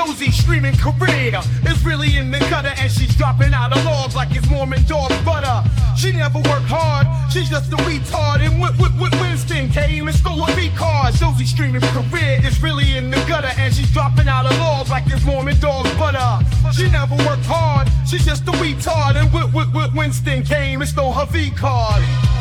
Josie screaming career is really in the gutter, and she's dropping out of log like it's Mormon dog butter. She never worked hard, she's just a retard. And Winston came and stole her V-card. Josie screaming career is really in the gutter, and she's dropping out of log like it's Mormon dog butter. She never worked hard, she's just a retard. And Winston came and stole her V-card.